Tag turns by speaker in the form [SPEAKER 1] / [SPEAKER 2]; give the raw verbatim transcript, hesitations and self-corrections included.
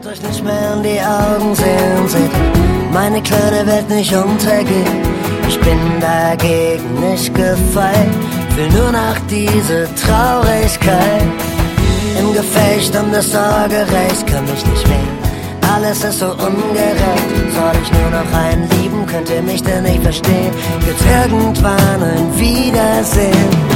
[SPEAKER 1] könnt euch nicht mehr in die Augen sehen, seht meine kleine Welt nicht untergehen. Ich bin dagegen nicht gefeit, will nur nach diese Traurigkeit. Im Gefecht um das Sorgerecht kann mich nicht wehren, alles ist so ungerecht. Soll ich nur noch einen lieben, könnt ihr mich denn nicht verstehen? Wird irgendwann ein Wiedersehen.